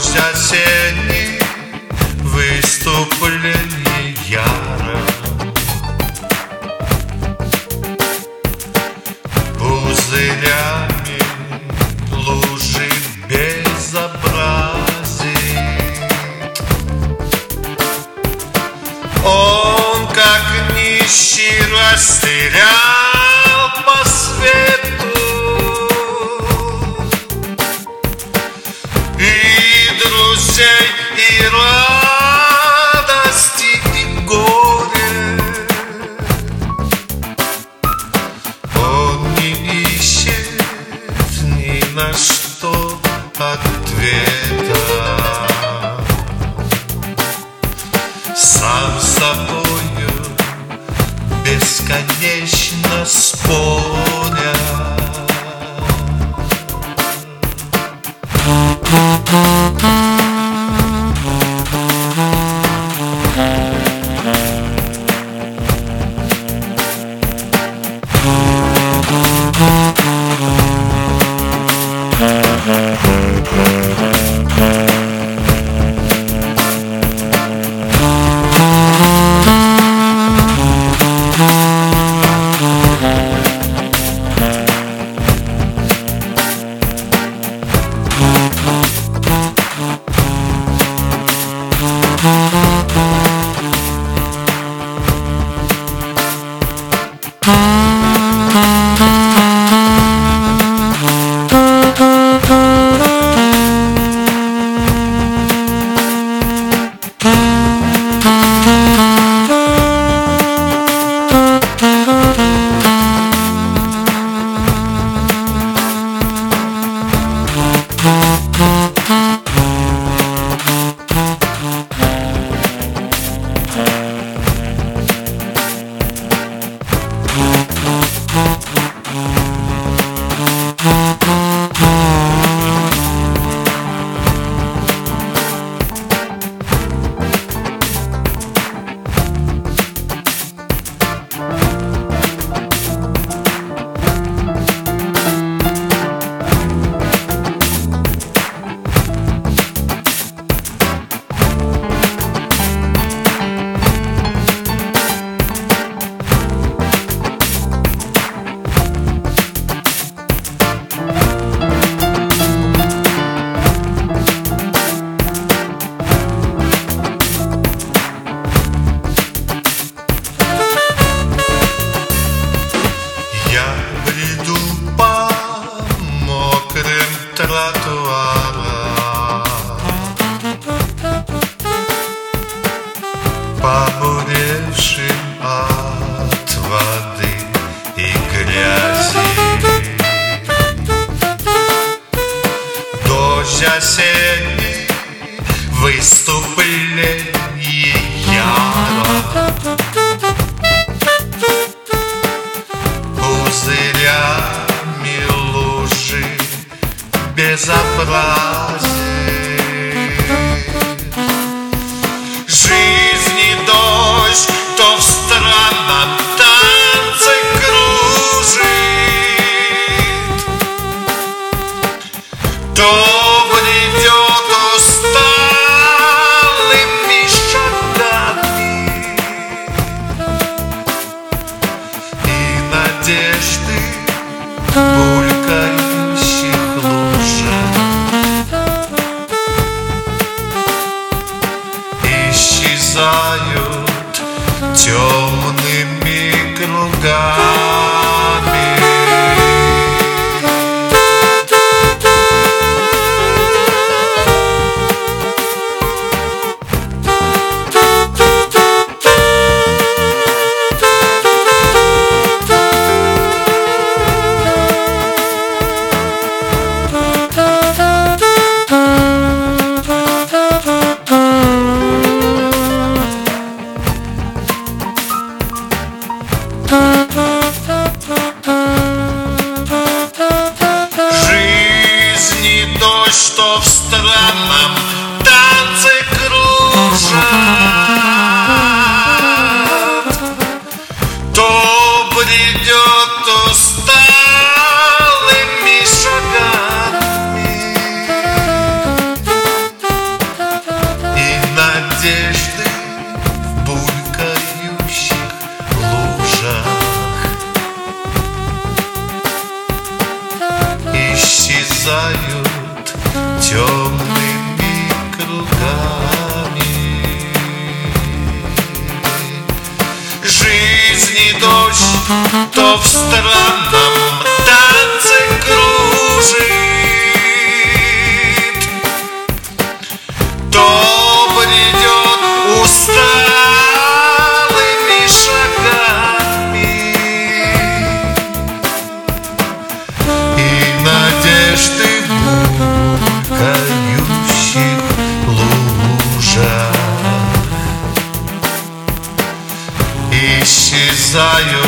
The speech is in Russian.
осенний выступлений яро. Пузырями лужи безобразий. Он, как нищий, растерял по свету и друзей, и радости, и горе. Он не ищет ни на что ответа, сам с собою бесконечно споря. Побуревшим от воды и грязи. Дождь осенний выступлений яро. Пузырями лужи безобразия. Жизни дождь то в странном танце кружит, то бредет усталыми шагами, и надежды булькающих лужах исчезают темными кругами. Жизни дождь, что в странном танце кружат, то бредет усталыми шагами, мерцают темными кругами. Жизни дождь то в странном танце кружит, то бредет усталыми шагами, и надежды в булькающих лужах исчезают